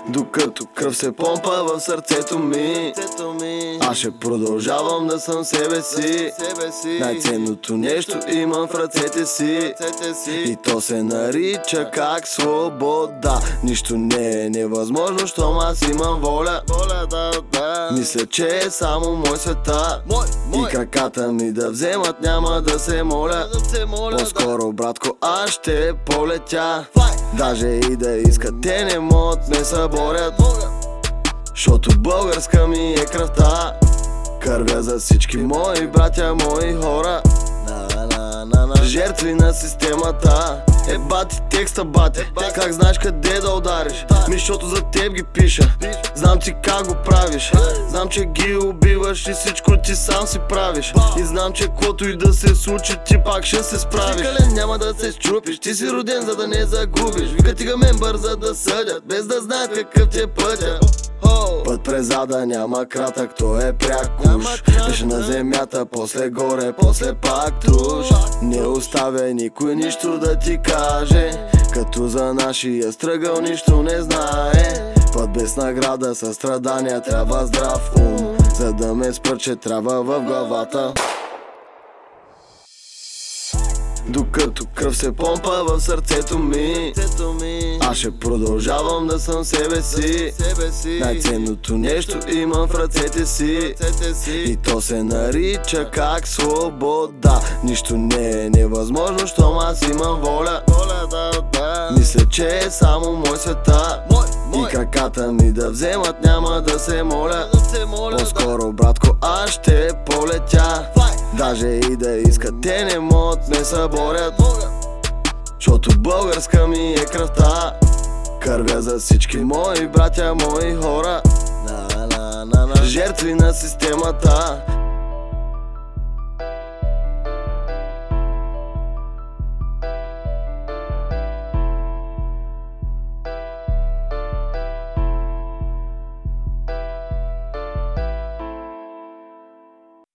Докато кръв се помпа в сърцето ми, аз ще продължавам да съм себе си. Най-ценното нещо имам в ръцете си, и то се нарича как свобода. Нищо не е невъзможно, щом аз имам воля. Мисля, че е само мой света, и краката ми да вземат, няма да се моля. По-скоро, братко, аз ще полетя. Даже и да искат, те не могат ме съборят, защото българска ми е кръвта. Кървя за всички мои братя, мои хора, жертви на системата. Бати текста, бати, как знаеш къде да удариш? Защото за теб ги пиша, знам ти как го правиш. Знам, че ги убиваш и всичко ти сам си правиш. И знам, че каквото и да се случи, ти пак ще се справиш. Кален, няма да се счупиш, ти си роден за да не загубиш. Викат ти гамен бърза да съдят, без да знаят какъв ти е пътя. Път през ада няма кратък, то е пряк куш. Беше на земята, после горе, после пак туш. Не оставя никой нищо да ти каже, като за нашия стръгъл нищо не знае. Път без награда, със страдания, трябва здрав ум, за да ме спрат, че трябва в главата. Докато кръв се помпа в сърцето ми, аз ще продължавам да съм себе си. Най-ценното нещо имам в ръцете си, и то се нарича как свобода. Нищо не е невъзможно, щом аз имам воля. Мисля, че е само мой света, и краката ми да вземат, няма да се моля. По-скоро, братко, аз ще полетя. Даже и да искат, те не могат ме съборят, защото българска ми е кръвта. Кървя за всички мои братя, мои хора, жертви на системата.